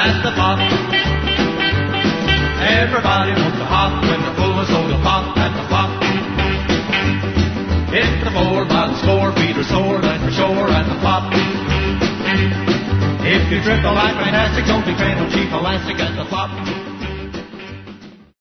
at the pop. Everybody wants to hop when they're full of soda pop at the flop. Hit the floor by the score, feet are sore, then for sure at the flop. If you trip the life fantastic, don't be fan of cheap elastic at the flop.